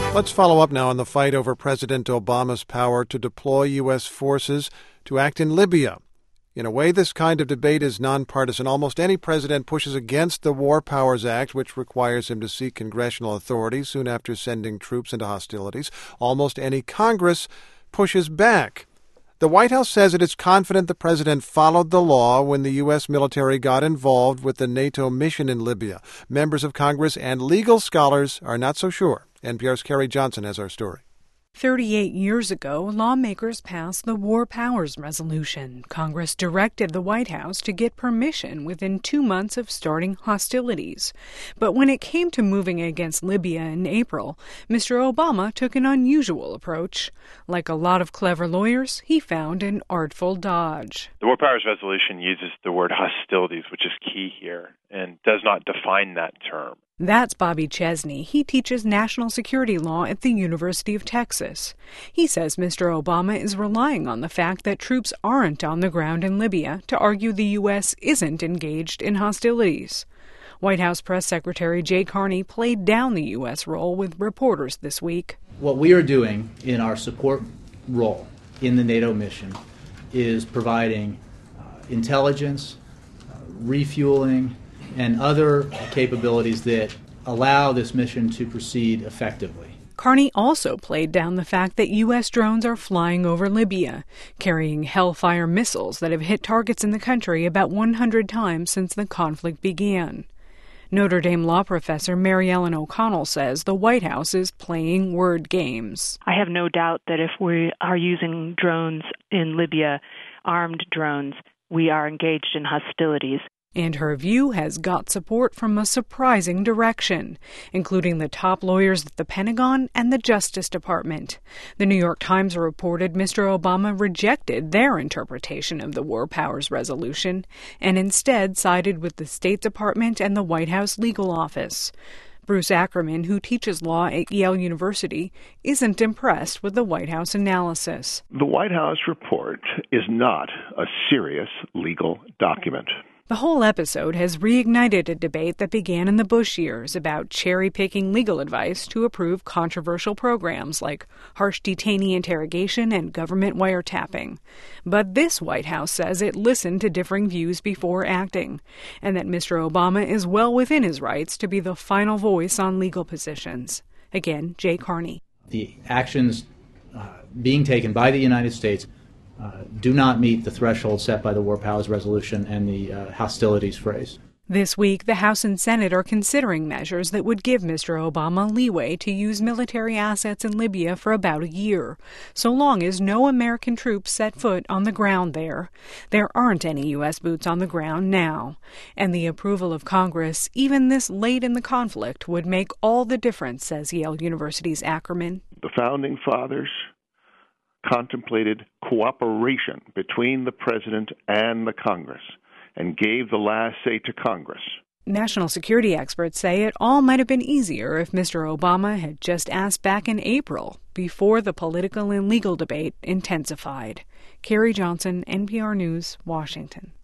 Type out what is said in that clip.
Let's follow up now on the fight over President Obama's power to deploy U.S. forces to act in Libya. In a way, this kind of debate is nonpartisan. Almost any president pushes against the War Powers Act, which requires him to seek congressional authority soon after sending troops into hostilities. Almost any Congress pushes back. The White House says it is confident the president followed the law when the U.S. military got involved with the NATO mission in Libya. Members of Congress and legal scholars are not so sure. NPR's Carrie Johnson has our story. 38 years ago, lawmakers passed the War Powers Resolution. Congress directed the White House to get permission within 2 months of starting hostilities. But when it came to moving against Libya in April, Mr. Obama took an unusual approach. Like a lot of clever lawyers, he found an artful dodge. The War Powers Resolution uses the word hostilities, which is key here, and does not define that term. That's Bobby Chesney. He teaches national security law at the University of Texas. He says Mr. Obama is relying on the fact that troops aren't on the ground in Libya to argue the U.S. isn't engaged in hostilities. White House Press Secretary Jay Carney played down the U.S. role with reporters this week. What we are doing in our support role in the NATO mission is providing intelligence, refueling, and other capabilities that allow this mission to proceed effectively. Carney also played down the fact that U.S. drones are flying over Libya, carrying Hellfire missiles that have hit targets in the country about 100 times since the conflict began. Notre Dame law professor Mary Ellen O'Connell says the White House is playing word games. I have no doubt that if we are using drones in Libya, armed drones, we are engaged in hostilities. And her view has got support from a surprising direction, including the top lawyers at the Pentagon and the Justice Department. The New York Times reported Mr. Obama rejected their interpretation of the War Powers Resolution and instead sided with the State Department and the White House Legal Office. Bruce Ackerman, who teaches law at Yale University, isn't impressed with the White House analysis. The White House report is not a serious legal document. The whole episode has reignited a debate that began in the Bush years about cherry-picking legal advice to approve controversial programs like harsh detainee interrogation and government wiretapping. But this White House says it listened to differing views before acting, and that Mr. Obama is well within his rights to be the final voice on legal positions. Again, Jay Carney. The actions being taken by the United States do not meet the threshold set by the War Powers Resolution and the hostilities phrase. This week, the House and Senate are considering measures that would give Mr. Obama leeway to use military assets in Libya for about a year, so long as no American troops set foot on the ground there. There aren't any U.S. boots on the ground now, and the approval of Congress, even this late in the conflict, would make all the difference, says Yale University's Ackerman. The Founding Fathers contemplated cooperation between the president and the Congress and gave the last say to Congress. National security experts say it all might have been easier if Mr. Obama had just asked back in April, before the political and legal debate intensified. Carrie Johnson, NPR News, Washington.